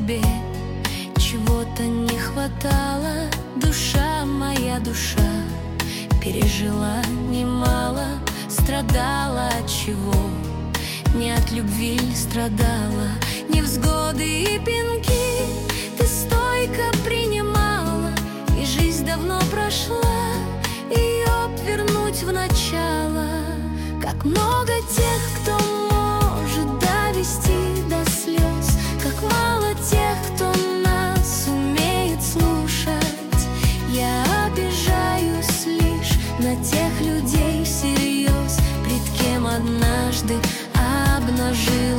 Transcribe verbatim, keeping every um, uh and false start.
тебе чего-то не хватало. Душа моя, душа пережила немало, страдала от чего? Не от любви ль страдала? Невзгоды и пинки ты стойко принимала, и жизнь давно прошла, ее вернуть в начало. Как много тех, кто может довести до слез, как мало тех, кто нас умеет слушать. Я обижаюсь лишь на тех людей всерьез, пред кем однажды обнажил